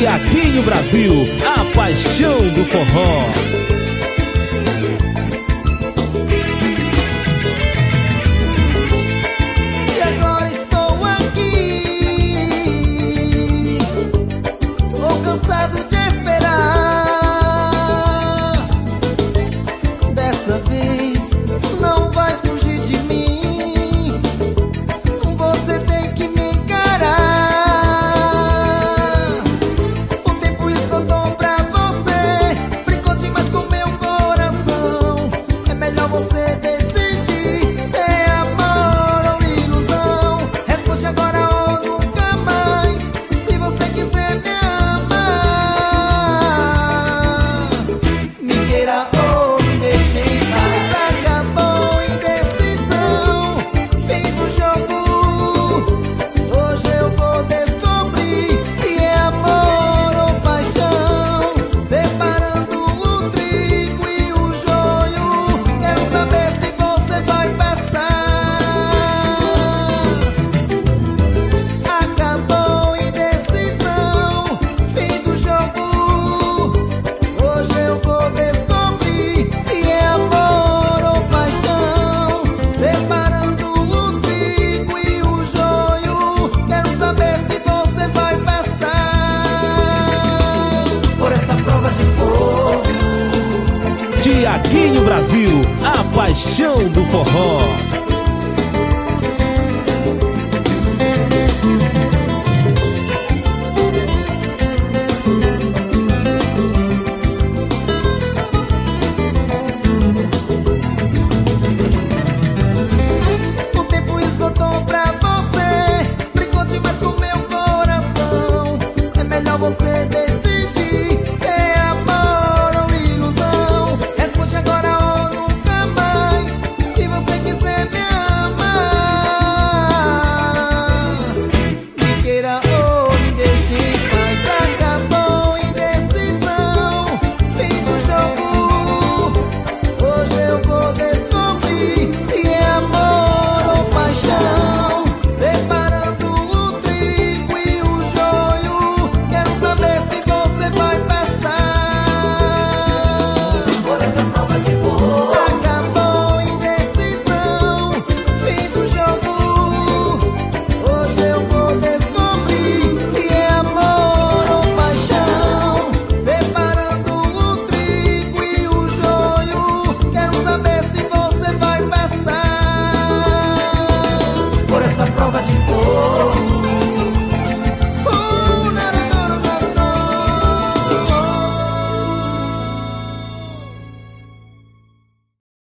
Tiaguinho Brasil, a paixão do forró. E agora estou aqui, tô cansado de esperar. Dessa vez não vai fugir de mim, você tem que me encarar. O tempo esgotou pra você, brincou demais com meu coração. É melhor você decidir se é amor ou ilusão. Responde agora ou nunca mais, se você quiser me amar. Me queira ou me deixe em paz. Acabou a indecisão, fim do jogo. Hoje eu vou descobrir se é amor ou paixão. Separando o trigo e o joio, quero saber se você vai passar. Acabou a indecisão, fim do jogo. Hoje eu vou descobrir se é amor ou paixão. Separando o trigo e o joio, quero saber se você vai passar por essa prova de fogo. Tiaguinho Brasil, a paixão do forró.